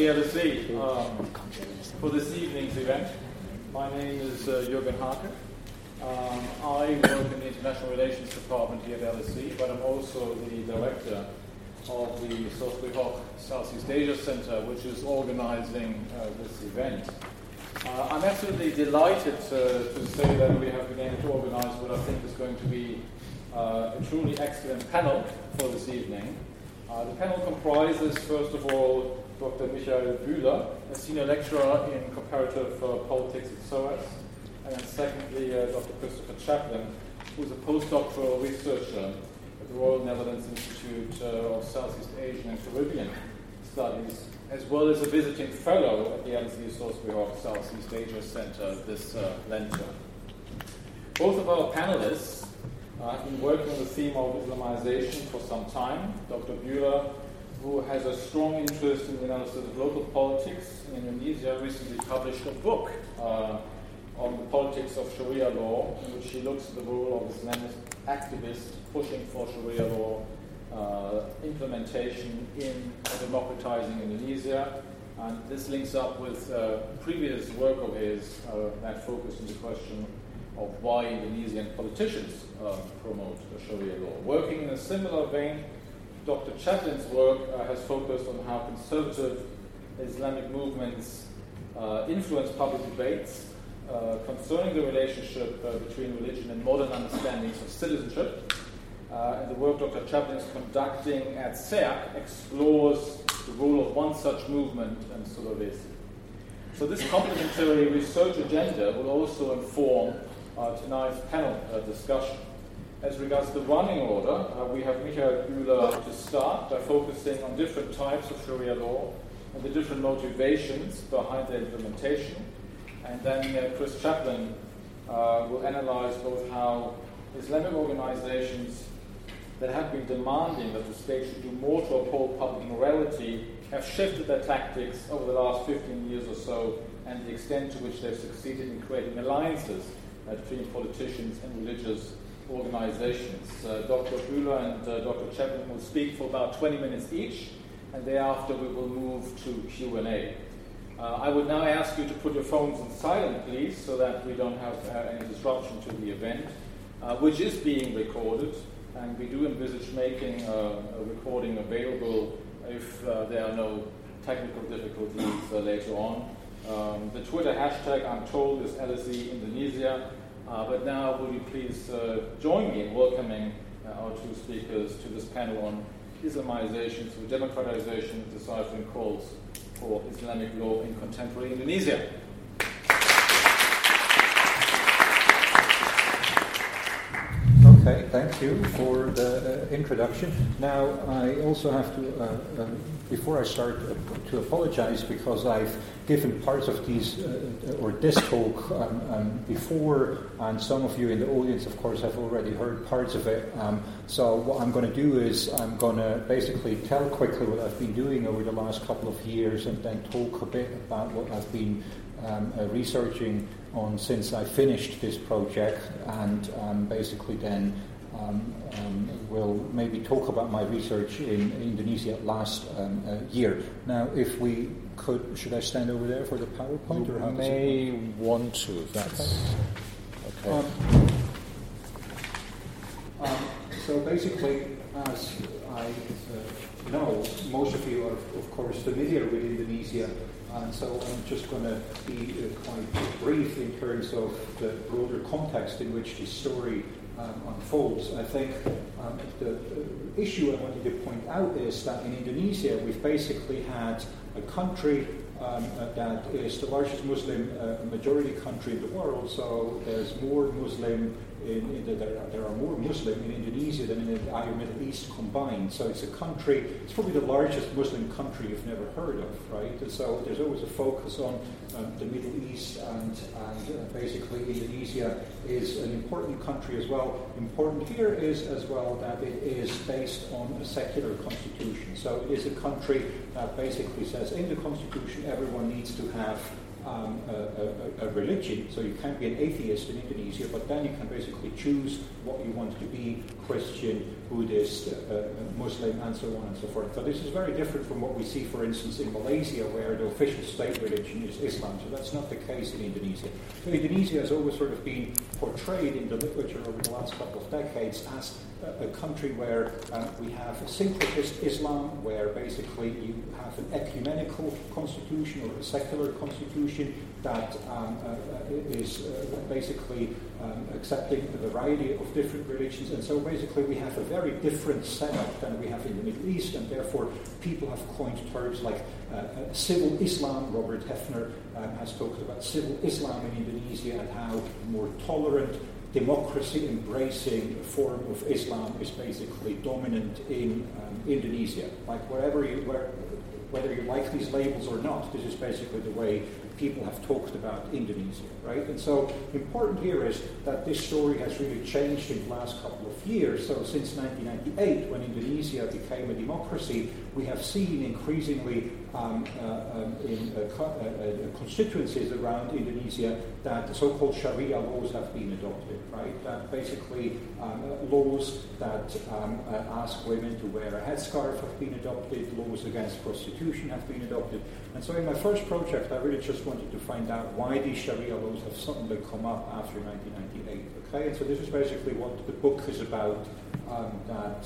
the LSE for this evening's event. My name is Jürgen Hake. I work in the International Relations Department here at LSE, but I'm also the director of the Sosri Hoch Southeast Asia Center, which is organizing this event. I'm absolutely delighted to say that we have been able to organize what I think is going to be a truly excellent panel for this evening. The panel comprises, first of all, Dr. Michael Bühler, a senior lecturer in comparative politics at SOAS, and then secondly, Dr. Christopher Chaplin, who's a postdoctoral researcher at the Royal Netherlands Institute of Southeast Asian and Caribbean Studies, as well as a visiting fellow at the LSE Sosri Hoch Southeast Asia Center this Lente. Both of our panelists have been working on the theme of Islamization for some time. Dr. Bühler, who has a strong interest in the analysis of local politics in Indonesia, recently published a book on the politics of Sharia law, in which he looks at the role of Islamist activists pushing for Sharia law implementation in democratizing Indonesia. And this links up with previous work of his that focused on the question of why Indonesian politicians promote Sharia law. Working in a similar vein, Dr. Chaplin's work has focused on how conservative Islamic movements influence public debates concerning the relationship between religion and modern understandings of citizenship. And the work Dr. Chaplin is conducting at SEAC explores the role of one such movement and Sulawesi. So this complementary research agenda will also inform tonight's panel discussion. As regards the running order, we have Michael Bühler to start by focusing on different types of Sharia law and the different motivations behind their implementation. And then Chris Chaplin will analyze both how Islamic organizations that have been demanding that the state should do more to uphold public morality have shifted their tactics over the last 15 years or so, and the extent to which they've succeeded in creating alliances between politicians and religious organizations. Dr. Bühler and Dr. Chaplin will speak for about 20 minutes each, and thereafter we will move to Q&A. I would now ask you to put your phones on silent, please, so that we don't have any disruption to the event, which is being recorded, and we do envisage making a recording available if there are no technical difficulties later on. The Twitter hashtag, I'm told, is LSE Indonesia. But now, will you please join me in welcoming our two speakers to this panel on Islamization through democratization, deciphering calls for Islamic law in contemporary Indonesia. Okay, thank you for the introduction. Now, I also have to, before I start, to apologize because I've given parts of these, or this talk before, and some of you in the audience, of course, have already heard parts of it. So what I'm going to do is I'm going to basically tell quickly what I've been doing over the last couple of years and then talk a bit about what I've been researching on since I finished this project, and basically then we'll maybe talk about my research in Indonesia last year. Now, if we could, should I stand over there for the PowerPoint? You may want to, if that's okay. So basically, as I know, most of you are, of course, familiar with Indonesia. And so I'm just going to be quite brief in terms of the broader context in which this story unfolds. I think the issue I wanted to point out is that in Indonesia we've basically had a country that is the largest Muslim majority country in the world. So there's more Muslim there are more Muslim in Indonesia than in the entire Middle East combined. So it's a country, it's probably the largest Muslim country you've never heard of, right? And so there's always a focus on the Middle East, and basically Indonesia is an important country as well. Important here is as well that it is based on a secular constitution. So it is a country that basically says in the constitution everyone needs to have a religion, so you can't be an atheist in Indonesia, but then you can basically choose what you want to be, Christian, Buddhist, Muslim, and so on and so forth. So this is very different from what we see, for instance, in Malaysia, where the official state religion is Islam. So that's not the case in Indonesia. So Indonesia has always sort of been portrayed in the literature over the last couple of decades as a country where we have a syncretist Islam, where basically you have an ecumenical constitution or a secular constitution that is basically accepting a variety of different religions. And so basically we have a very different setup than we have in the Middle East, and therefore people have coined terms like civil Islam. Robert Hefner has talked about civil Islam in Indonesia and how more tolerant, democracy-embracing form of Islam is basically dominant in Indonesia. Like whether you like these labels or not, this is basically the way people have talked about Indonesia, right? And so important here is that this story has really changed in the last couple of years. So since 1998, when Indonesia became a democracy, we have seen increasingly in constituencies around Indonesia that so-called Sharia laws have been adopted, right? That basically laws that ask women to wear a headscarf have been adopted, laws against prostitution have been adopted. And so in my first project, I really just wanted to find out why these Sharia laws have suddenly come up after 1998, okay? And so this is basically what the book is about that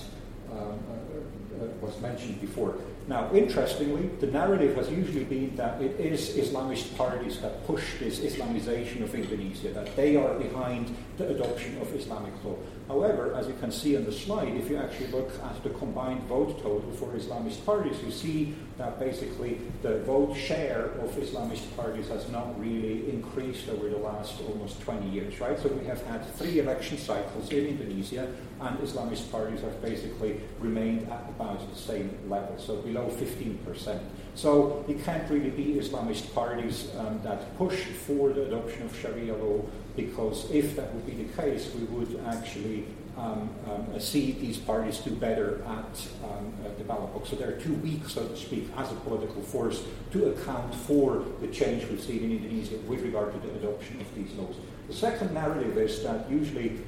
was mentioned before. Now, interestingly, the narrative has usually been that it is Islamist parties that push this Islamization of Indonesia, that they are behind the adoption of Islamic law. However, as you can see on the slide, if you actually look at the combined vote total for Islamist parties, you see that basically the vote share of Islamist parties has not really increased over the last almost 20 years, right? So we have had 3 election cycles in Indonesia, and Islamist parties have basically remained at about the same level, so below 15%. So it can't really be Islamist parties that push for the adoption of Sharia law, because if that would be the case, we would actually see these parties do better at the ballot box. So they're too weak, so to speak, as a political force to account for the change we've seen in Indonesia with regard to the adoption of these laws. The second narrative is that usually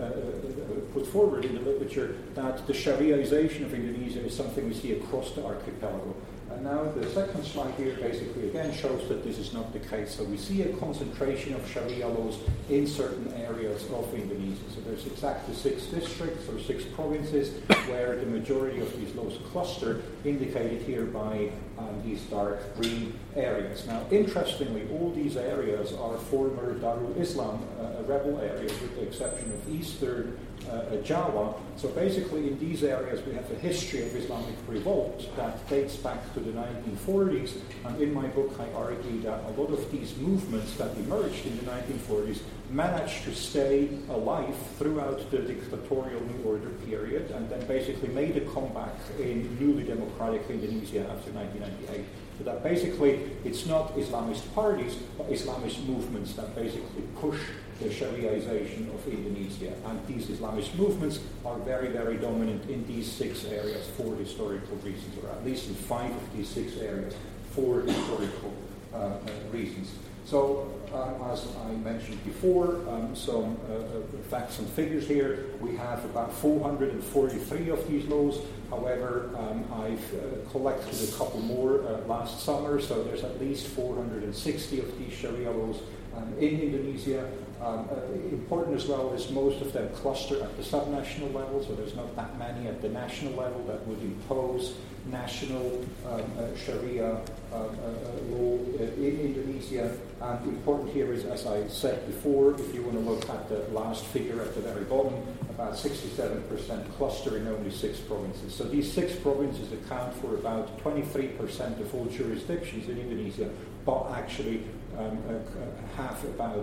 put forward in the literature that the Shariaization of Indonesia is something we see across the archipelago. And now the second slide here basically again shows that this is not the case. So we see a concentration of Sharia laws in certain areas of Indonesia. So there's exactly 6 districts or 6 provinces where the majority of these laws cluster, indicated here by these dark green areas. Now, interestingly, all these areas are former Darul Islam rebel areas, with the exception of eastern Java. So basically in these areas we have a history of Islamic revolt that dates back to the 1940s, and in my book I argue that a lot of these movements that emerged in the 1940s managed to stay alive throughout the dictatorial New Order period, and then basically made a comeback in newly democratic Indonesia after 1998. So that basically it's not Islamist parties, but Islamist movements that basically push the Shariaization of Indonesia. And these Islamist movements are very, very dominant in these 6 areas for historical reasons, or at least in 5 of these 6 areas for historical reasons. So, as I mentioned before, some facts and figures here. We have about 443 of these laws. However, I've collected a couple more last summer, so there's at least 460 of these Sharia laws in Indonesia. Important as well is most of them cluster at the subnational level, so there's not that many at the national level that would impose national Sharia law in Indonesia. And important here is, as I said before, if you want to look at the last figure at the very bottom, about 67% cluster in only 6 provinces. So these 6 provinces account for about 23% of all jurisdictions in Indonesia, but actually have about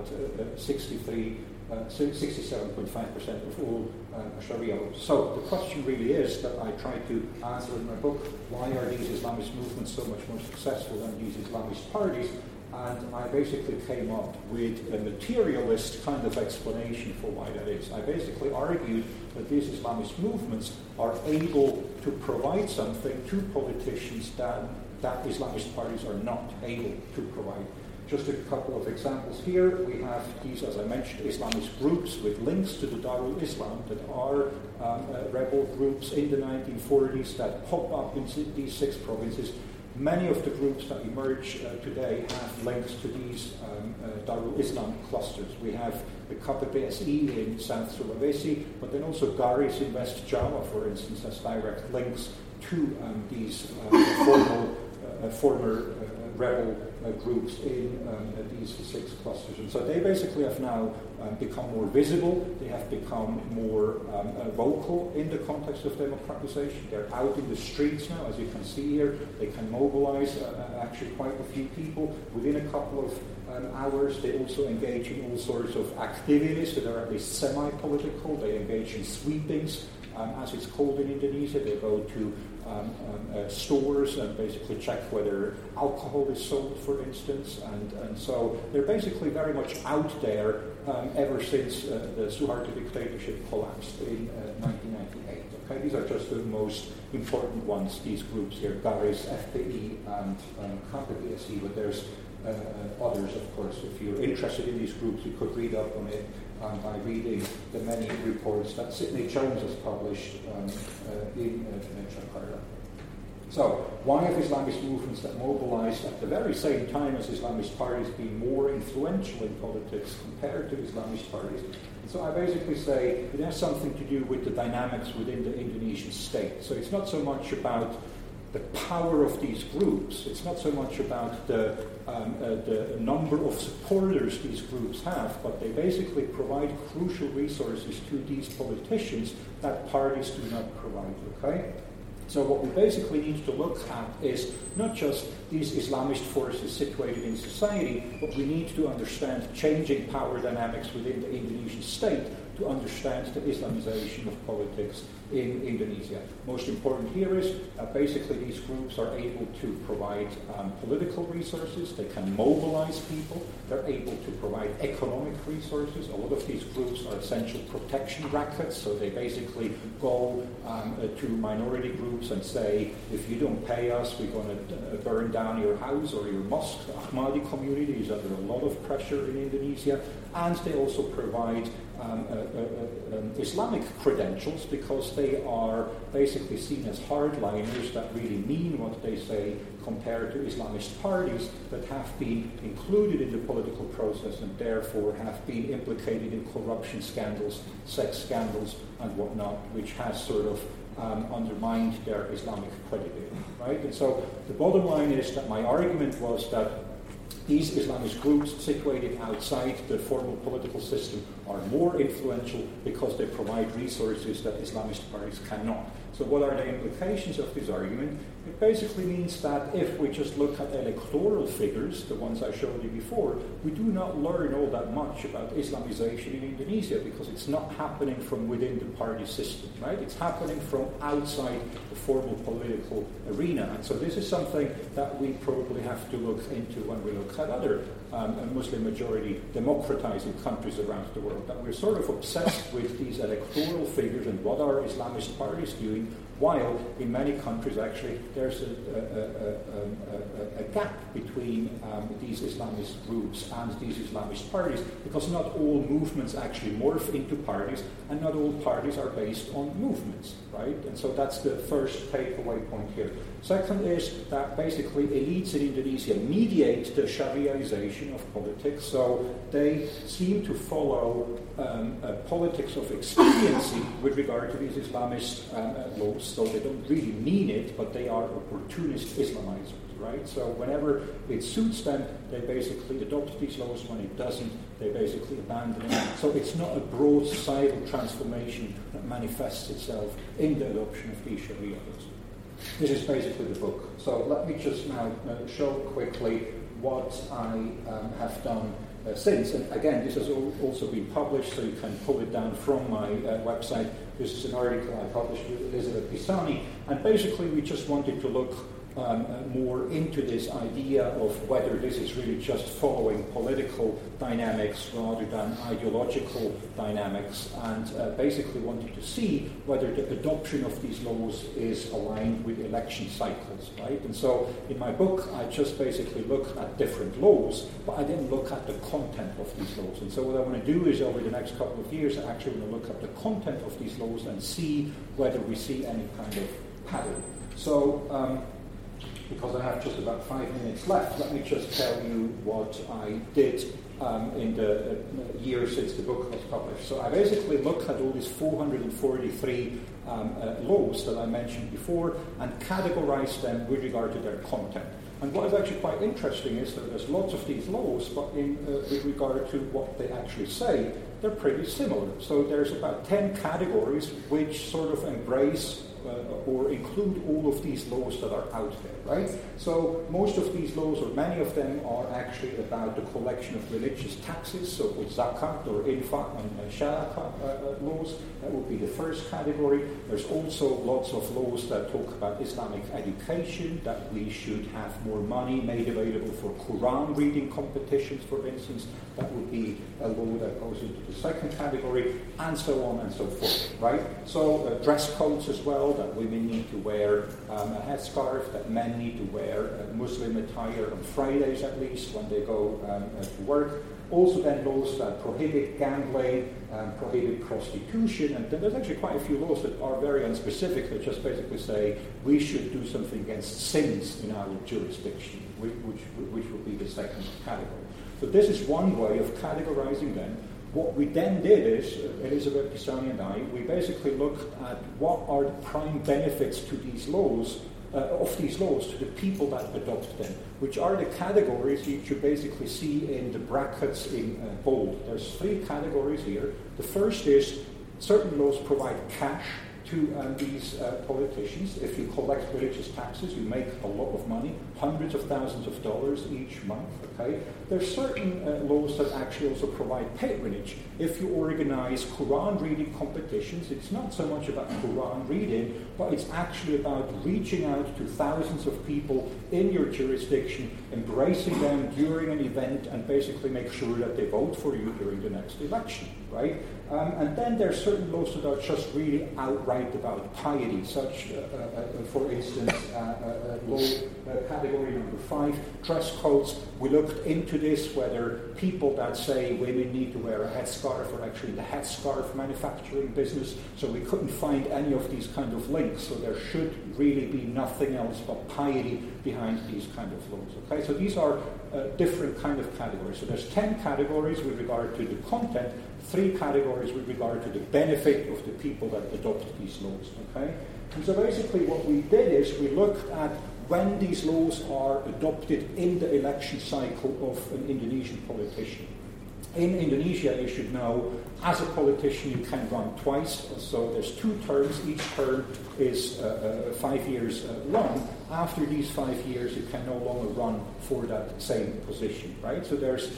67.5% of all Sharia laws. So the question really is that I try to answer in my book: why are these Islamist movements so much more successful than these Islamist parties? And I basically came up with a materialist kind of explanation for why that is. I basically argued that these Islamist movements are able to provide something to politicians that Islamist parties are not able to provide. Just a couple of examples here. We have these, as I mentioned, Islamist groups with links to the Darul Islam that are rebel groups in the 1940s that pop up in these 6 provinces. Many of the groups that emerge today have links to these Darul Islam clusters. We have the KPPSI in South Sulawesi, but then also Garis in West Java, for instance, has direct links to these former rebel groups in these 6 clusters. And so they basically have now become more visible, they have become more vocal in the context of democratization. They're out in the streets now, as you can see here. They can mobilize actually quite a few people within a couple of hours. They also engage in all sorts of activities that are at least semi-political. They engage in sweepings, as it's called in Indonesia. They go to stores and basically check whether alcohol is sold, for instance, and so they're basically very much out there ever since the Suharto dictatorship collapsed in 1998. Okay, these are just the most important ones, these groups here, Garis, FPI, and KPPSI, but there's others, of course. If you're interested in these groups, you could read up on it by reading the many reports that Sidney Jones has published in Jakarta. So, why have Islamist movements that mobilized at the very same time as Islamist parties been more influential in politics compared to Islamist parties? And so I basically say it has something to do with the dynamics within the Indonesian state. So it's not so much about the power of these groups, it's not so much about the number of supporters these groups have, but they basically provide crucial resources to these politicians that parties do not provide, okay? So what we basically need to look at is not just these Islamist forces situated in society, but we need to understand changing power dynamics within the Indonesian state to understand the Islamization of politics in Indonesia. Most important here is that basically these groups are able to provide political resources, they can mobilize people, they're able to provide economic resources. A lot of these groups are essential protection rackets, so they basically go to minority groups and say, if you don't pay us, we're going to burn down your house or your mosque. Ahmadi community is under a lot of pressure in Indonesia, and they also provide Islamic credentials because they are basically seen as hardliners that really mean what they say compared to Islamist parties that have been included in the political process and therefore have been implicated in corruption scandals, sex scandals, and whatnot, which has sort of undermined their Islamic credibility, right? And so the bottom line is that my argument was that these Islamist groups situated outside the formal political system are more influential because they provide resources that Islamist parties cannot. So what are the implications of this argument? It basically means that if we just look at electoral figures, the ones I showed you before, we do not learn all that much about Islamization in Indonesia because it's not happening from within the party system, right? It's happening from outside the formal political arena. And so this is something that we probably have to look into when we look at other Muslim-majority democratizing countries around the world, that we're sort of obsessed with these electoral figures and what are Islamist parties doing, while in many countries actually there's a gap between these Islamist groups and these Islamist parties, because not all movements actually morph into parties and not all parties are based on movements, right? And so that's the first takeaway point here. Second is that basically elites in Indonesia mediate the Shariaization of politics, so they seem to follow a politics of expediency with regard to these Islamist laws, so they don't really mean it, but they are opportunist Islamizers, right? So whenever it suits them, they basically adopt these laws. When it doesn't, they basically abandon them. So it's not a broad societal transformation that manifests itself in the adoption of these Sharia laws. This is basically the book. So let me just now show quickly what I have done since. And again, this has also been published, so you can pull it down from my website. This is an article I published with Elizabeth Pisani. And basically, we just wanted to look more into this idea of whether this is really just following political dynamics rather than ideological dynamics, and basically wanted to see whether the adoption of these laws is aligned with election cycles, right? And so in my book, I just basically looked at different laws, but I didn't look at the content of these laws. And so what I want to do is, over the next couple of years, I actually want to look at the content of these laws and see whether we see any kind of pattern. So, because I have just about 5 minutes left, let me just tell you what I did in the year since the book was published. So I basically looked at all these 443 laws that I mentioned before and categorized them with regard to their content. And what is actually quite interesting is that there's lots of these laws, but with regard to what they actually say, they're pretty similar. So there's about 10 categories which sort of embrace or include all of these laws that are out there, right? So most of these laws, or many of them, are actually about the collection of religious taxes, so-called zakat or infaq and sharaka laws. That would be the first category. There's also lots of laws that talk about Islamic education, that we should have more money made available for Quran reading competitions, for instance. That would be a law that goes into the second category, and so on and so forth, right? So dress codes as well, that women need to wear a headscarf, that men need to wear Muslim attire on Fridays at least when they go to work. Also then laws that prohibit gambling, prohibit prostitution, and there's actually quite a few laws that are very unspecific, that just basically say we should do something against sins in our jurisdiction, which would be the second category. So this is one way of categorizing them. What we then did is, Elizabeth Pisani and I, we basically looked at what are the prime benefits to these laws, to the people that adopt them, which are the categories you should basically see in the brackets in bold. There's 3 categories here. The first is certain laws provide cash to these politicians. If you collect religious taxes, you make a lot of money, hundreds of thousands of dollars each month, okay? There's certain laws that actually also provide patronage. If you organize Quran reading competitions, it's not so much about Quran reading, but it's actually about reaching out to thousands of people in your jurisdiction, embracing them during an event, and basically make sure that they vote for you during the next election, right? And then there are certain laws that are just really outright about piety, such, for instance, law category number 5, dress codes. We looked into this, whether people that say women need to wear a headscarf are actually in the headscarf manufacturing business. So we couldn't find any of these kind of links. So there should really be nothing else but piety behind these kind of laws. Okay, so these are different kind of categories. So there's 10 categories with regard to the content, 3 categories with regard to the benefit of the people that adopt these laws. Okay, and so basically what we did is we looked at when these laws are adopted in the election cycle of an Indonesian politician. In Indonesia, you should know, as a politician, you can run twice. So there's 2 terms. Each term is 5 years long. After these 5 years, you can no longer run for that same position, right? So there's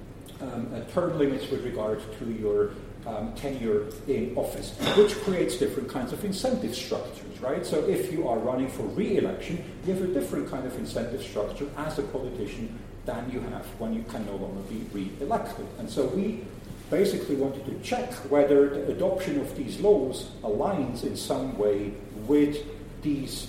term limits with regard to your tenure in office, which creates different kinds of incentive structures, right? So if you are running for re-election, you have a different kind of incentive structure as a politician than you have when you can no longer be re-elected. And so we basically wanted to check whether the adoption of these laws aligns in some way with these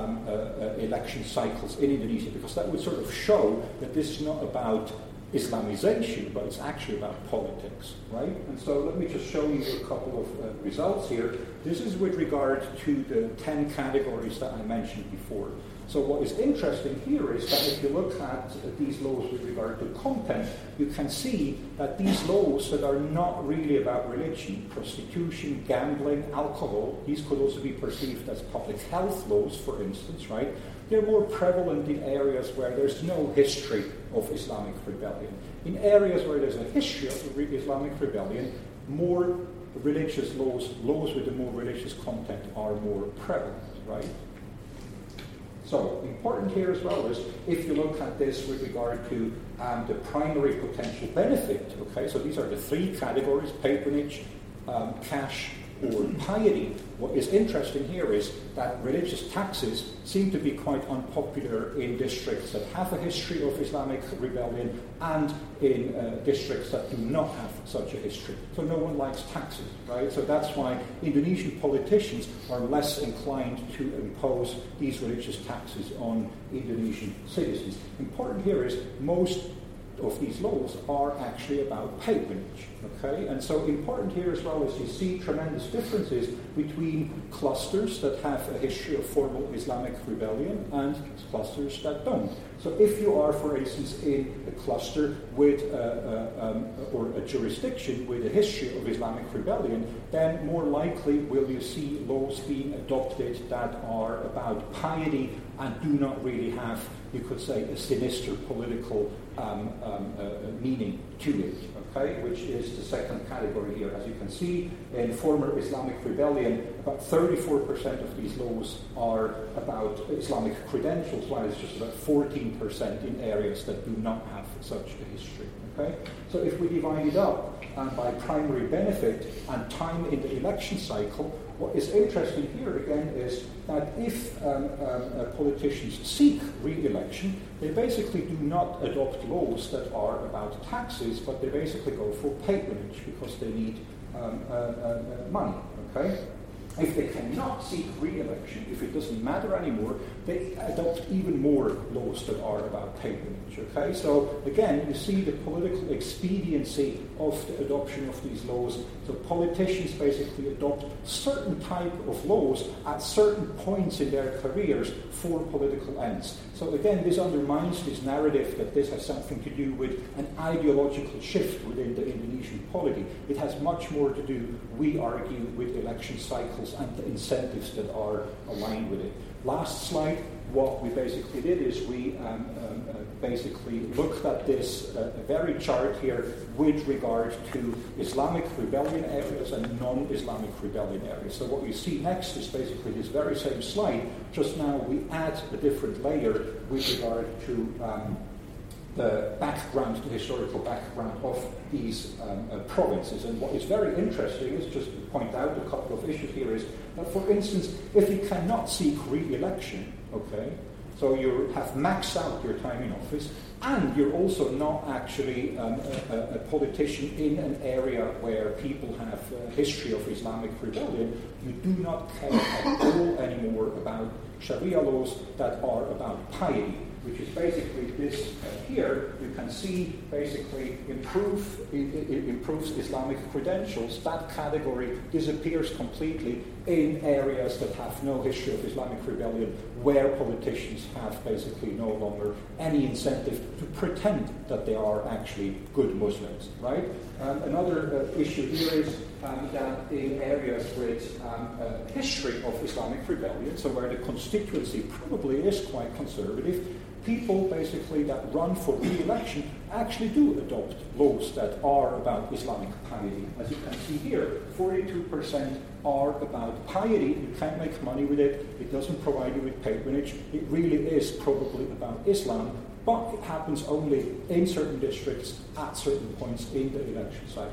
election cycles in Indonesia, because that would sort of show that this is not about Islamization, but it's actually about politics, right? And so let me just show you a couple of results here. This is with regard to the 10 categories that I mentioned before. So what is interesting here is that if you look at these laws with regard to content, you can see that these laws that are not really about religion, prostitution, gambling, alcohol, these could also be perceived as public health laws, for instance, right? They're more prevalent in areas where there's no history of Islamic rebellion. In areas where there's a history of Islamic rebellion, more religious laws with a more religious content are more prevalent, right? So, important here as well is, if you look at this with regard to the primary potential benefit, okay, so these are the 3 categories: patronage, cash, or piety. What is interesting here is that religious taxes seem to be quite unpopular in districts that have a history of Islamic rebellion and in districts that do not have such a history. So no one likes taxes, right? So that's why Indonesian politicians are less inclined to impose these religious taxes on Indonesian citizens. Important here is most of these laws are actually about patronage, okay? And so important here as well is you see tremendous differences between clusters that have a history of formal Islamic rebellion and clusters that don't. So if you are, for instance, in a cluster with or a jurisdiction with a history of Islamic rebellion, then more likely will you see laws being adopted that are about piety and do not really have, you could say, a sinister political meaning to it, okay, which is the second category here. As you can see, in former Islamic rebellion, about 34% of these laws are about Islamic credentials, while it's just about 14% in areas that do not have such a history. Okay? So if we divide it up by primary benefit and time in the election cycle, what is interesting here again is that if politicians seek re-election, they basically do not adopt laws that are about taxes, but they basically go for patronage because they need money. Okay? If they cannot seek re-election, if it doesn't matter anymore, they adopt even more laws that are about patronage. Okay, so again, you see the political expediency of the adoption of these laws. So politicians basically adopt certain type of laws at certain points in their careers for political ends. So again, this undermines this narrative that this has something to do with an ideological shift within the Indonesian polity. It has much more to do, we argue, with election cycles and the incentives that are aligned with it. Last slide, what we basically did is we basically looked at this very chart here with regard to Islamic rebellion areas and non-Islamic rebellion areas. So what you see next is basically this very same slide, just now we add a different layer with regard to the background, the historical background of these provinces. And what is very interesting is, just to point out a couple of issues here, is that, for instance, if you cannot seek re-election, okay, so you have maxed out your time in office, and you're also not actually a politician in an area where people have a history of Islamic rebellion, you do not care at all anymore about Sharia laws that are about piety, which is basically this here. You can see basically improves Islamic credentials. That category disappears completely in areas that have no history of Islamic rebellion, where politicians have basically no longer any incentive to pretend that they are actually good Muslims, right? Another issue here is that in areas with a history of Islamic rebellion, so where the constituency probably is quite conservative, people basically that run for re-election actually do adopt laws that are about Islamic piety. As you can see here, 42% are about piety. You can't make money with it. It doesn't provide you with patronage. It really is probably about Islam, but it happens only in certain districts at certain points in the election cycle.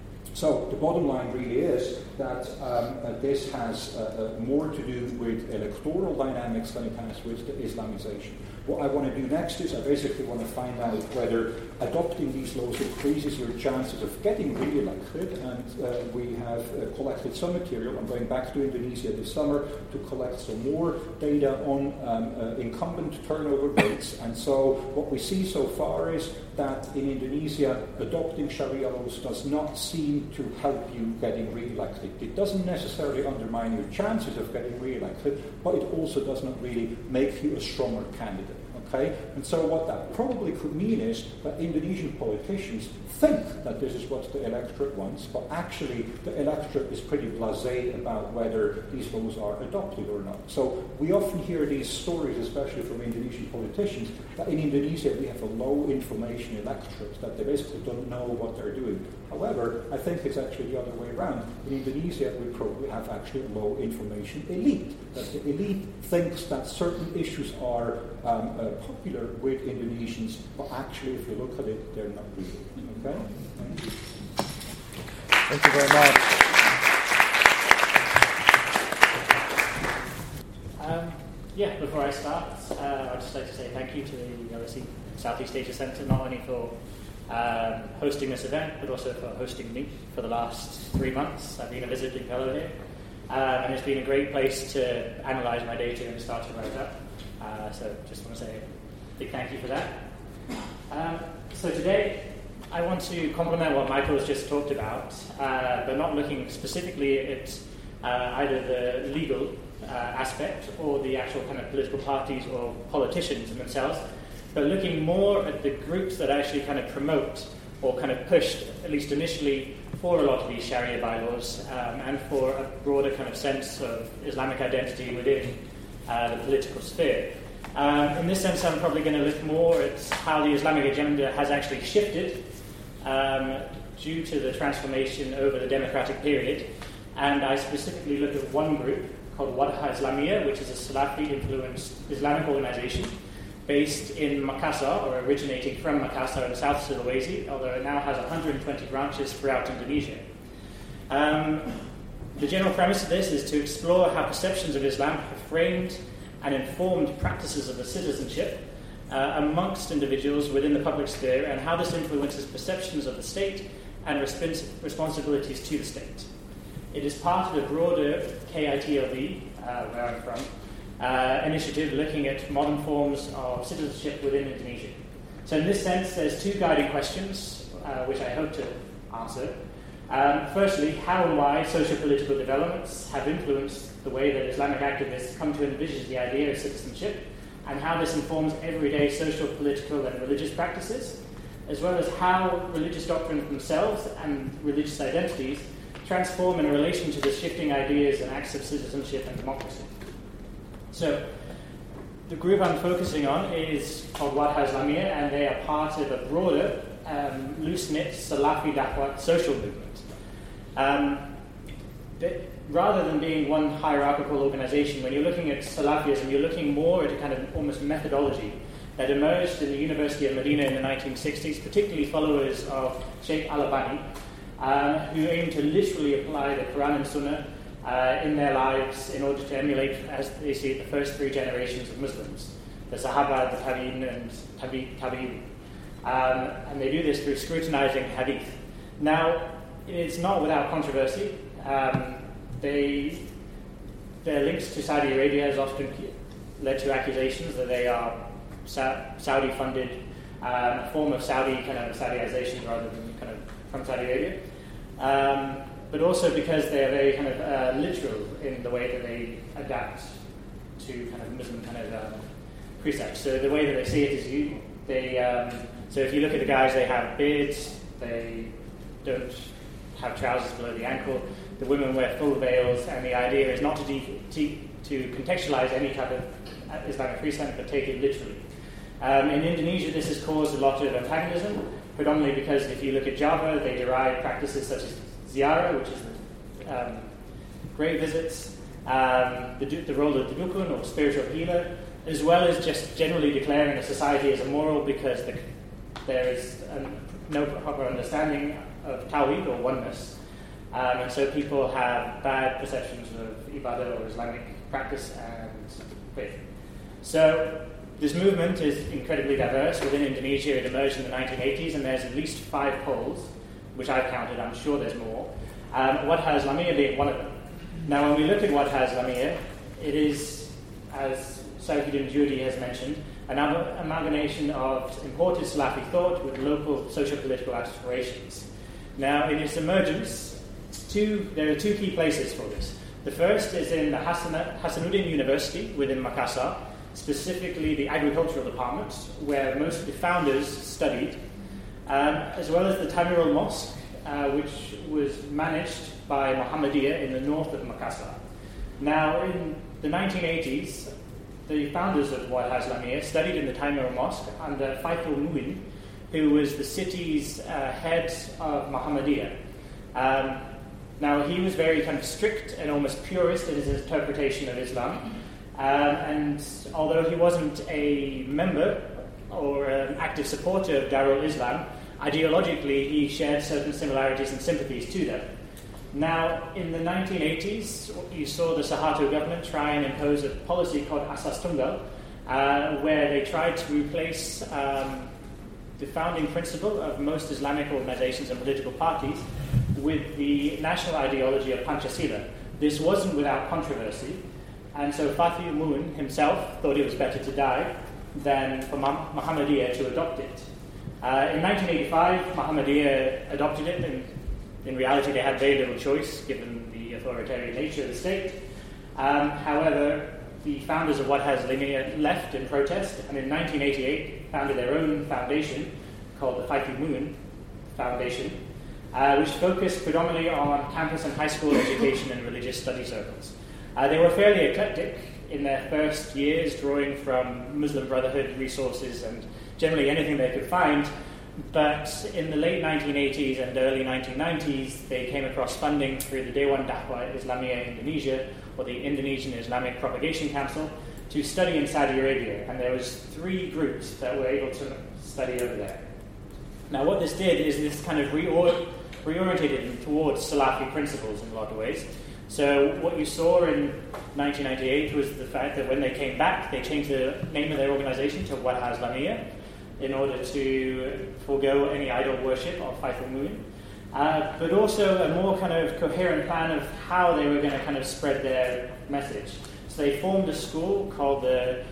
So the bottom line really is that this has more to do with electoral dynamics than it has with the Islamization. What I want to do next is I basically want to find out whether adopting these laws increases your chances of getting re-elected, and we have collected some material. I'm going back to Indonesia this summer to collect some more data on incumbent turnover rates. And so what we see so far is that in Indonesia, adopting Sharia laws does not seem to help you getting re-elected. It doesn't necessarily undermine your chances of getting re-elected, but it also does not really make you a stronger candidate. Okay? And so what that probably could mean is that Indonesian politicians think that this is what the electorate wants, but actually the electorate is pretty blasé about whether these laws are adopted or not. So we often hear these stories, especially from Indonesian politicians, that in Indonesia we have a low information electorate, that they basically don't know what they're doing. However, I think it's actually the other way around. In Indonesia, we probably have actually a low information elite, that the elite thinks that certain issues are popular with Indonesians, but actually, if you look at it, they're not really. Okay? Thank you. Thank you very much. Before I start, I'd just like to say thank you to the LSE Southeast Asia Centre, not only for hosting this event, but also for hosting me for the last 3 months. I've been a visiting fellow here, and it's been a great place to analyse my data and start to write up. So just want to say a big thank you for that. So today, I want to complement what Michael has just talked about, but not looking specifically at either the legal aspect or the actual kind of political parties or politicians in themselves, but looking more at the groups that actually kind of promote or kind of pushed, at least initially, for a lot of these Sharia bylaws and for a broader kind of sense of Islamic identity within the political sphere. In this sense, I'm probably going to look more at how the Islamic agenda has actually shifted due to the transformation over the democratic period, and I specifically look at one group called Wadha Islamiyah, which is a Salafi-influenced Islamic organization based in Makassar, or originating from Makassar in South Sulawesi, although it now has 120 branches throughout Indonesia. The general premise of this is to explore how perceptions of Islam have framed and informed practices of the citizenship amongst individuals within the public sphere, and how this influences perceptions of the state and responsibilities to the state. It is part of a broader KITLV, where I'm from, initiative looking at modern forms of citizenship within Indonesia. So in this sense, there's two guiding questions, which I hope to answer. Firstly, how and why socio-political developments have influenced the way that Islamic activists come to envisage the idea of citizenship, and how this informs everyday social, political, and religious practices, as well as how religious doctrines themselves and religious identities transform in relation to the shifting ideas and acts of citizenship and democracy. So, the group I'm focusing on is called Wadha Islamiyah, and they are part of a broader, loose-knit Salafi Da'wah social movement. Rather than being one hierarchical organization, when you're looking at Salafism, you're looking more at a kind of almost methodology that emerged in the University of Medina in the 1960s, particularly followers of Sheikh Al-Albani, who aim to literally apply the Quran and Sunnah in their lives in order to emulate, as they see it, the first three generations of Muslims, the Sahaba, the Tabi'in, and Tabi'in. And they do this through scrutinizing hadith. Now, it's not without controversy. Their links to Saudi Arabia has often led to accusations that they are Saudi-funded, a form of Saudi kind of Saudization rather than kind of from Saudi Arabia. But also because they are very kind of literal in the way that they adapt to kind of Muslim kind of precepts. So the way that they see it is so if you look at the guys, they have beards, they don't have trousers below the ankle, the women wear full veils, and the idea is not to contextualize any type of Islamic precept, but take it literally. In Indonesia, this has caused a lot of antagonism, predominantly because if you look at Java, they derive practices such as ziarah, which is grave visits, the role of the dukun, or spiritual healer, as well as just generally declaring a society as immoral because there is no proper understanding of tawhid, or oneness. And so people have bad perceptions of ibadah, or Islamic practice and faith. So this movement is incredibly diverse. Within Indonesia, it emerged in the 1980s, and there's at least 5 poles, which I've counted. I'm sure there's more. Wadha Islamiyah being one of them. Now, when we look at Wadha Islamiyah, it is, as Saifuddin Judi has mentioned, an amalgamation of imported Salafi thought with local socio-political aspirations. Now, in its emergence, there are 2 key places for this. The first is in the Hasanuddin University within Makassar, specifically the agricultural department, where most of the founders studied, as well as the Tamirul Mosque, which was managed by Muhammadiyah in the north of Makassar. Now, in the 1980s, the founders of Wadha Islamiyah studied in the Tamirul Mosque under Faithul Muin, who was the city's head of Muhammadiyah. Now, he was very kind of strict and almost purist in his interpretation of Islam. And although he wasn't a member or an active supporter of Darul Islam, ideologically he shared certain similarities and sympathies to them. Now, in the 1980s, you saw the Suharto government try and impose a policy called Asas Tunggal, where they tried to replace the founding principle of most Islamic organizations and political parties with the national ideology of Pancasila. This wasn't without controversy, and so Fatih Mu'in himself thought it was better to die than for Muhammadiyah to adopt it. In 1985, Muhammadiyah adopted it, and in reality they had very little choice given the authoritarian nature of the state. However, the founders of Wahaz Lamia left in protest, and in 1988 founded their own foundation called the Fatih Mu'in Foundation, which focused predominantly on campus and high school education and religious study circles. They were fairly eclectic in their first years, drawing from Muslim Brotherhood resources and generally anything they could find. But in the late 1980s and early 1990s, they came across funding through the Dewan Dakwah Islamiyah Indonesia, or the Indonesian Islamic Propagation Council, to study in Saudi Arabia. And there was 3 groups that were able to study over there. Now, what this did is this kind of reorientated them towards Salafi principles in a lot of ways. So what you saw in 1998 was the fact that when they came back, they changed the name of their organization to Wahaz Lamia in order to forego any idol worship of Fatih Mu'in, but also a more kind of coherent plan of how they were going to kind of spread their message. So they formed a school called the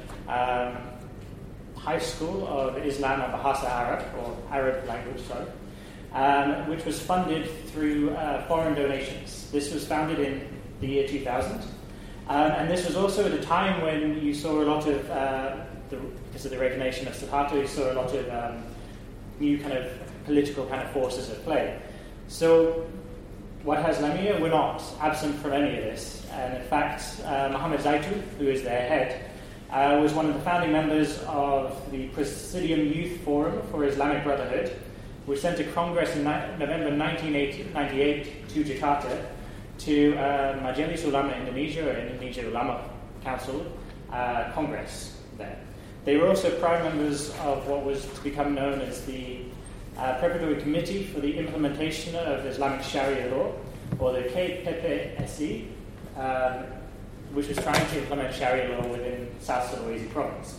High School of Islam and Bahasa Arab, or Arab language, which was funded through foreign donations. This was founded in the year 2000, and this was also at a time when you saw a lot of, because of the resignation of Suharto, you saw a lot of new kind of political kind of forces at play. So Wahaz Lamia were not absent from any of this, and in fact, Muhammad Zaitun, who is their head, was one of the founding members of the Presidium Youth Forum for Islamic Brotherhood, which sent a congress in November 1998 to Jakarta to Majelis Ulama Indonesia, or Indonesia Ulama Council Congress there. They were also prime members of what was to become known as the Preparatory Committee for the Implementation of Islamic Sharia Law, or the KPPSI, which was trying to implement Sharia law within South Sulawesi province.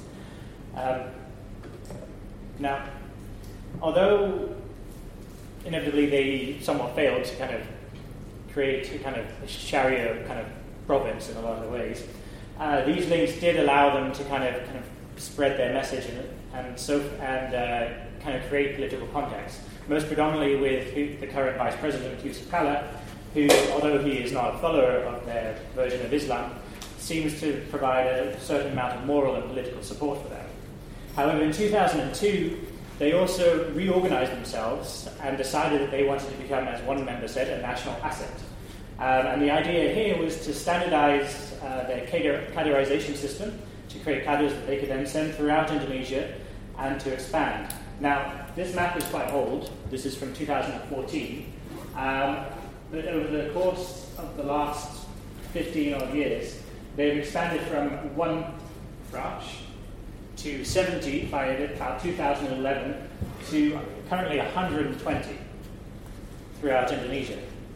Now, although inevitably they somewhat failed to kind of create a kind of Sharia kind of province in a lot of ways, these links did allow them to kind of spread their message and kind of create political context. Most predominantly with the current Vice President Yusuf Kalla, who, although he is not a follower of their version of Islam, seems to provide a certain amount of moral and political support for them. However, in 2002, they also reorganized themselves and decided that they wanted to become, as one member said, a national asset. And the idea here was to standardize their caderization system to create cadres that they could then send throughout Indonesia and to expand. Now, this map is quite old. This is from 2014. But over the course of the last 15 odd years, they've expanded from one branch to 70 by about 2011 to currently 120 throughout Indonesia.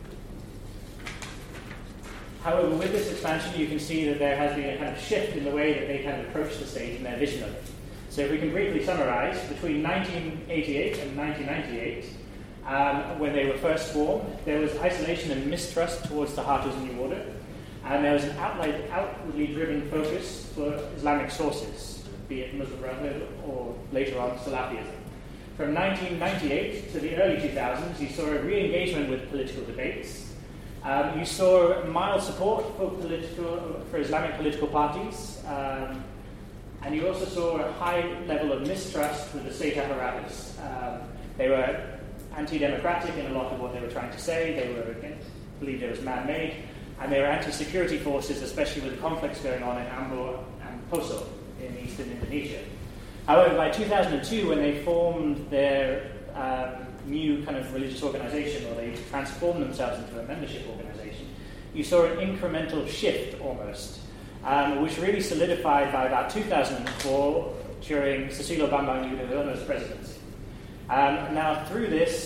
However, with this expansion, you can see that there has been a kind of shift in the way that they kind of approach the state and their vision of it. So if we can briefly summarize, between 1988 and 1998, when they were first formed, there was isolation and mistrust towards Suharto's New Order, and there was an outwardly driven focus for Islamic sources, be it Muslim Brotherhood or later on Salafism. From 1998 to the early 2000s, you saw a re-engagement with political debates. You saw mild support for Islamic political parties, and you also saw a high level of mistrust with the state apparatus. They were anti-democratic in a lot of what they were trying to say. They believed it was man-made, and they were anti-security forces, especially with the conflicts going on in Ambon and Poso in eastern Indonesia. However, by 2002, when they formed their new kind of religious organization, or they transformed themselves into a membership organization, you saw an incremental shift almost, which really solidified by about 2004 during Susilo Bambang Yudhoyono's presidency. Now, through this,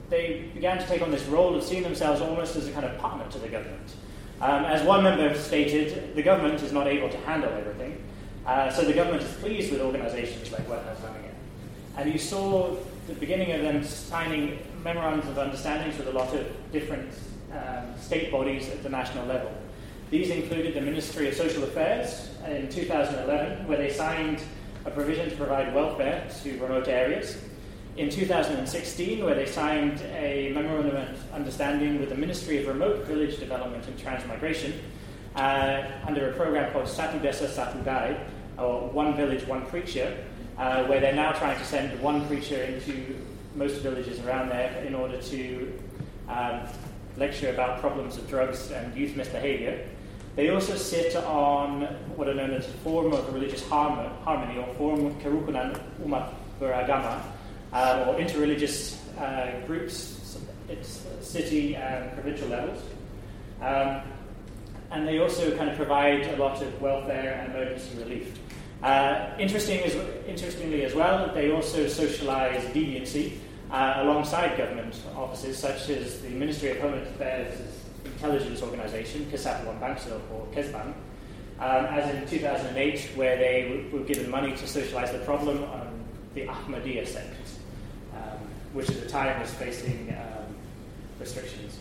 they began to take on this role of seeing themselves almost as a kind of partner to the government. As one member stated, the government is not able to handle everything, so the government is pleased with organizations like Wadah Islamiyah. And you saw the beginning of them signing memorandums of understandings with a lot of different state bodies at the national level. These included the Ministry of Social Affairs in 2011, where they signed a provision to provide welfare to remote areas. In 2016, where they signed a memorandum of understanding with the Ministry of Remote Village Development and Transmigration under a program called Satu Desa Satu Gai, or One Village, One Preacher, where they're now trying to send one preacher into most villages around there in order to lecture about problems of drugs and youth misbehavior. They also sit on what are known as Forum of Religious Harmony, or Forum Kerukunan Umat Beragama, or interreligious groups at city and provincial levels. And they also kind of provide a lot of welfare and emergency relief. Interestingly as well, they also socialize deviancy alongside government offices, such as the Ministry of Home Affairs intelligence organization, Kesatuan Bangsa, or Kesbang, as in 2008, where they were given money to socialize the problem on the Ahmadiyya sect, which at the time was facing restrictions.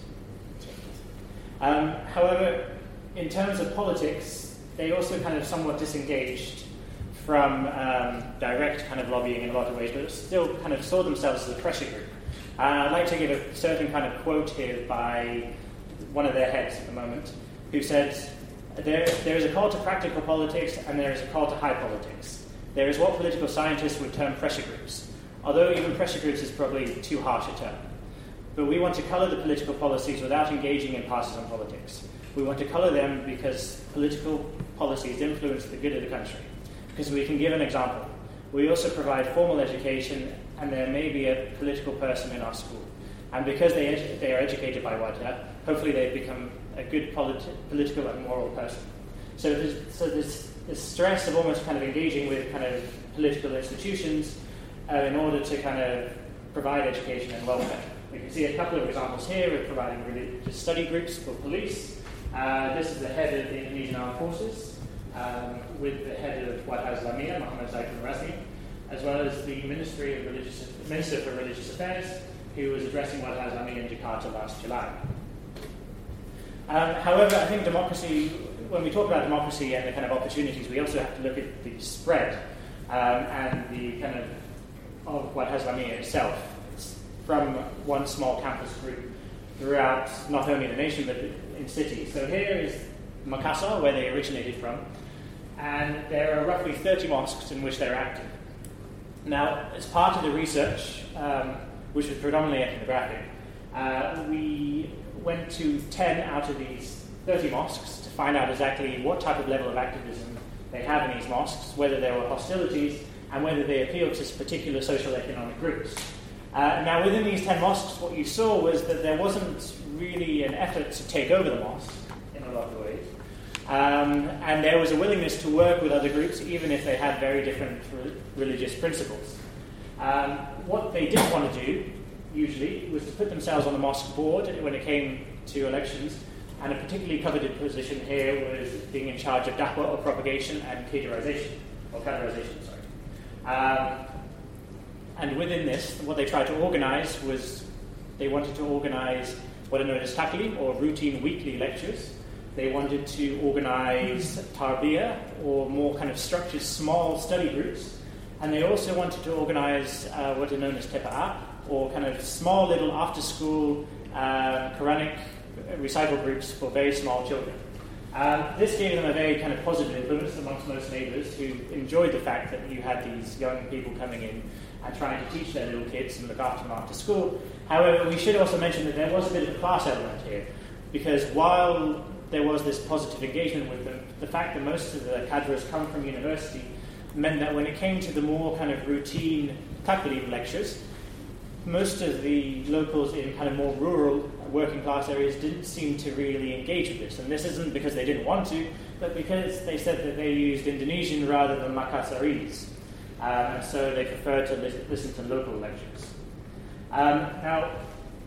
However, in terms of politics, they also kind of somewhat disengaged from direct kind of lobbying in a lot of ways, but still kind of saw themselves as a pressure group. I'd like to give a certain kind of quote here by one of their heads at the moment, who said, there is a call to practical politics and there is a call to high politics. There is what political scientists would term pressure groups, although even pressure groups is probably too harsh a term. But we want to colour the political policies without engaging in partisan politics. We want to colour them because political policies influence the good of the country. Because we can give an example. We also provide formal education, and there may be a political person in our school. And because they are educated by Wadah, hopefully they become a good political and moral person. So there's this stress of almost kind of engaging with kind of political institutions in order to kind of provide education and welfare. We can see a couple of examples here of providing religious study groups for police. This is the head of the Indonesian Armed Forces, with the head of Wadah Islamiyah, Muhammad Zaitun Rasmi, as well as the Minister for Religious Affairs, who was addressing Wadah Islamiyah in Jakarta last July. However, I think democracy, when we talk about democracy and the kind of opportunities, we also have to look at the spread and the kind of Wadah Islamiyah itself. It's from one small campus group throughout not only the nation but in cities. So here is Makassar, where they originated from, and there are roughly 30 mosques in which they're active. Now, as part of the research, which was predominantly ethnographic, we went to 10 out of these 30 mosques to find out exactly what type of level of activism they have in these mosques, whether there were hostilities, and whether they appealed to particular social economic groups. Now, within these 10 mosques, what you saw was that there wasn't really an effort to take over the mosque in a lot of ways. And there was a willingness to work with other groups, even if they had very different religious principles. What they didn't want to do, usually, was to put themselves on the mosque board when it came to elections, and a particularly coveted position here was being in charge of da'wah, or propagation, and categorization. And within this, what they tried to organize was, they wanted to organize what are known as taklim, or routine weekly lectures. They wanted to organize tarbiyah, or more kind of structured small study groups. And they also wanted to organize what are known as tepa'ah, or kind of small little after-school Quranic recital groups for very small children. This gave them a very kind of positive influence amongst most neighbors who enjoyed the fact that you had these young people coming in and trying to teach their little kids and look after them after school. However, we should also mention that there was a bit of a class element here, because while there was this positive engagement with them, the fact that most of the cadres come from university meant that when it came to the more kind of routine taklim lectures, most of the locals in kind of more rural working class areas didn't seem to really engage with this. And this isn't because they didn't want to, but because they said that they used Indonesian rather than Makassarese. And so they preferred to listen to local lectures. Now,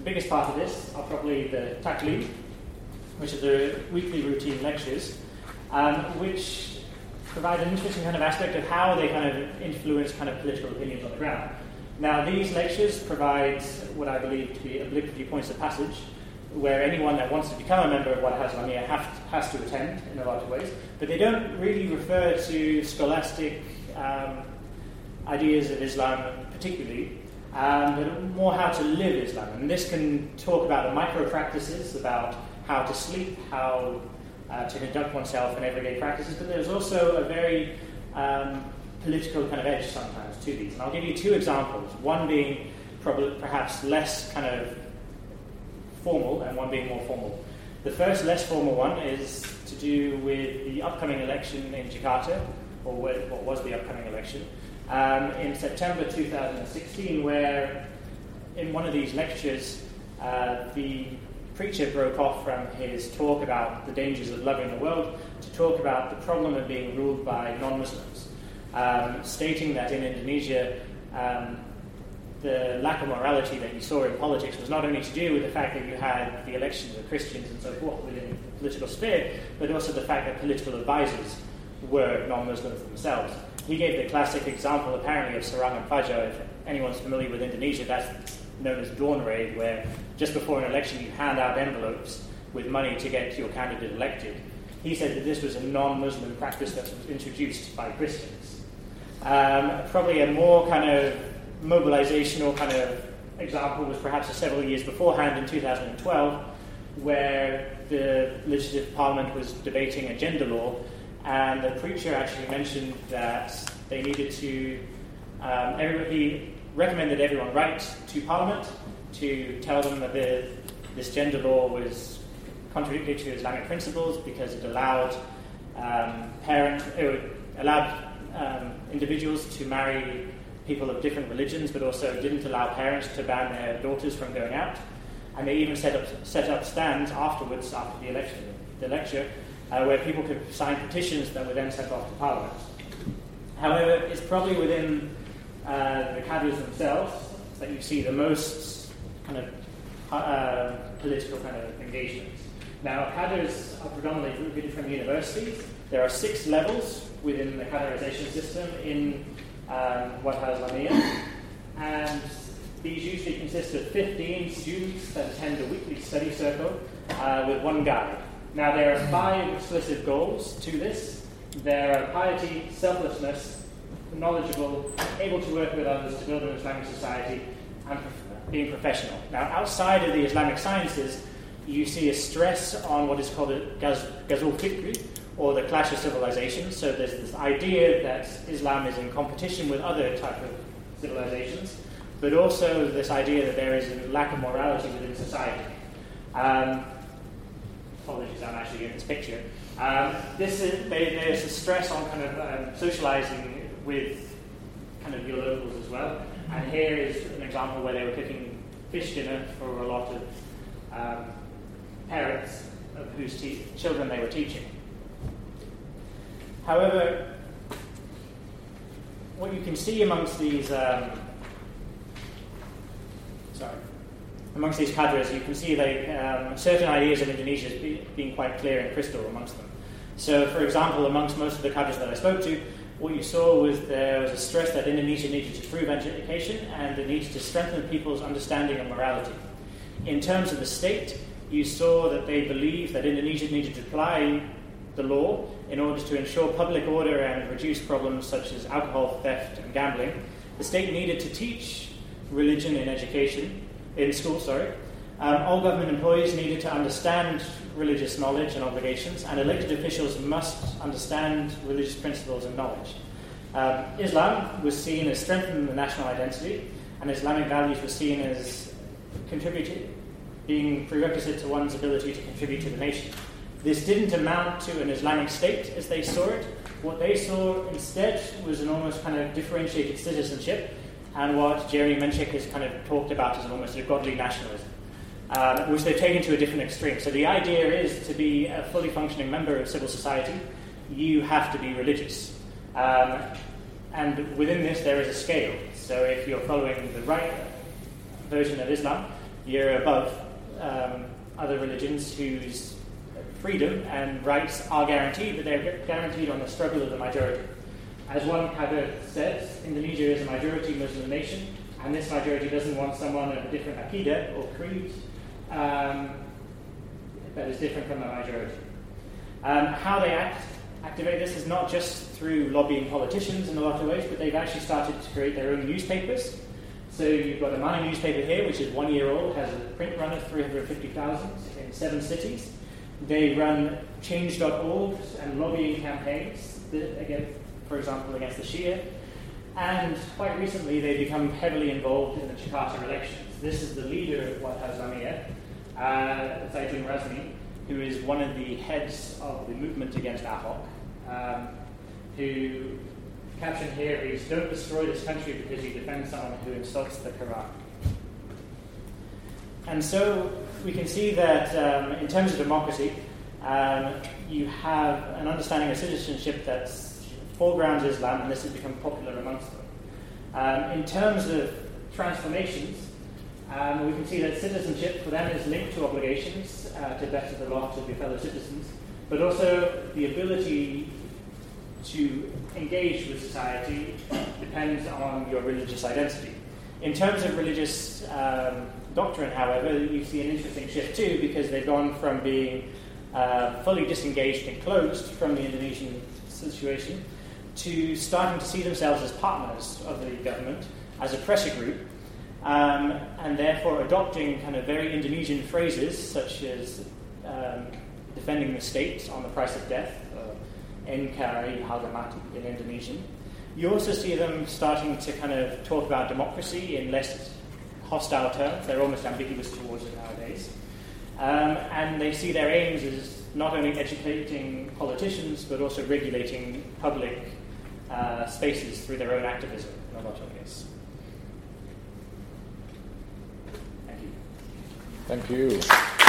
the biggest part of this are probably the Taqlid, which are the weekly routine lectures, which provide an interesting kind of aspect of how they kind of influence kind of political opinions on the ground. Now, these lectures provide what I believe to be obligatory points of passage, where anyone that wants to become a member of Wahdat Islamiyya has to attend in a lot of ways, but they don't really refer to scholastic ideas of Islam particularly, but more how to live Islam. And this can talk about the micro practices, about how to sleep, how to conduct oneself in everyday practices, but there's also a very political kind of edge sometimes to these. And I'll give you two examples, one being perhaps less kind of formal and one being more formal. The first, less formal one, is to do with the upcoming election in Jakarta, or what was the upcoming election, in September 2016, where in one of these lectures the preacher broke off from his talk about the dangers of loving the world to talk about the problem of being ruled by non-Muslims, stating that in Indonesia the lack of morality that you saw in politics was not only to do with the fact that you had the elections of Christians and so forth within the political sphere, but also the fact that political advisors were non-Muslims themselves. He gave the classic example, apparently, of Serangan Fajar. If anyone's familiar with Indonesia, that's known as dawn raid, where just before an election you hand out envelopes with money to get your candidate elected. He said that this was a non-Muslim practice that was introduced by Christians. Probably a more kind of mobilizational kind of example was perhaps several years beforehand in 2012, where the Legislative Parliament was debating a gender law, and the preacher actually mentioned that they needed to, he recommended everyone write to Parliament to tell them that this gender law was contradictory to Islamic principles because it allowed individuals to marry people of different religions, but also didn't allow parents to ban their daughters from going out. And they even set up stands afterwards, after the lecture, where people could sign petitions that were then sent off to Parliament. However, it's probably within the cadres themselves that you see the most kind of political kind of engagement. Now, cadres are predominantly recruited from universities. There are 6 levels within the caderization system in Wahdat Islamiyya, and these usually consist of 15 students that attend a weekly study circle with one guide. Now, there are 5 explicit goals to this. There are piety, selflessness, knowledgeable, able to work with others to build an Islamic society, and being professional. Now, outside of the Islamic sciences, you see a stress on what is called a Ghazul Fikri, or the clash of civilizations. So there's this idea that Islam is in competition with other type of civilizations, but also this idea that there is a lack of morality within society. Apologies, I'm actually in this picture. There's a stress on kind of socializing with kind of your locals as well. And here is an example where they were cooking fish dinner for a lot of parents of whose children they were teaching. However, what you can see amongst these cadres, you can see certain ideas of Indonesia being quite clear and crystal amongst them. So, for example, amongst most of the cadres that I spoke to, what you saw was there was a stress that Indonesia needed to improve education and it needed to strengthen people's understanding of morality. In terms of the state, you saw that they believed that Indonesia needed to apply the law in order to ensure public order and reduce problems such as alcohol, theft, and gambling. The state needed to teach religion in schools. All government employees needed to understand religious knowledge and obligations, and elected officials must understand religious principles and knowledge. Islam was seen as strengthening the national identity, and Islamic values were seen as being prerequisite to one's ability to contribute to the nation. This didn't amount to an Islamic state as they saw it. What they saw instead was an almost kind of differentiated citizenship, and what Jeremy Menchik has kind of talked about as almost a godly nationalism, which they've taken to a different extreme. So the idea is to be a fully functioning member of civil society, you have to be religious. And within this there is a scale. So if you're following the right version of Islam, You're above other religions whose freedom and rights are guaranteed, but they're guaranteed on the struggle of the majority. As one Kader says, Indonesia is a majority Muslim nation, and this majority doesn't want someone of a different aqidah or creed that is different from the majority. How they activate this is not just through lobbying politicians in a lot of ways, but they've actually started to create their own newspapers. So you've got a Mani newspaper here, which is 1 year old, has a print run of 350,000 in 7 cities. They run change.org and lobbying campaigns, again, for example, against the Shia. And quite recently, they've become heavily involved in the Jakarta elections. This is the leader of Wadah Islamiyah, Zaitun Razmi, who is one of the heads of the movement against Ahok, who, caption here is, "Don't destroy this country because you defend someone who insults the Quran." And so we can see that in terms of democracy, you have an understanding of citizenship that foregrounds Islam, and this has become popular amongst them. In terms of transformations, we can see that citizenship for them is linked to obligations to better the lot of your fellow citizens, but also the ability to engage with society depends on your religious identity. In terms of religious doctrine, however, you see an interesting shift too, because they've gone from being fully disengaged and closed from the Indonesian situation to starting to see themselves as partners of the government, as a pressure group, and therefore adopting kind of very Indonesian phrases such as defending the state on the price of death, NKRI harga mati in Indonesian. You also see them starting to kind of talk about democracy in less hostile terms. They're almost ambiguous towards it nowadays. And they see their aims as not only educating politicians, but also regulating public spaces through their own activism in a lot of ways. Thank you. Thank you.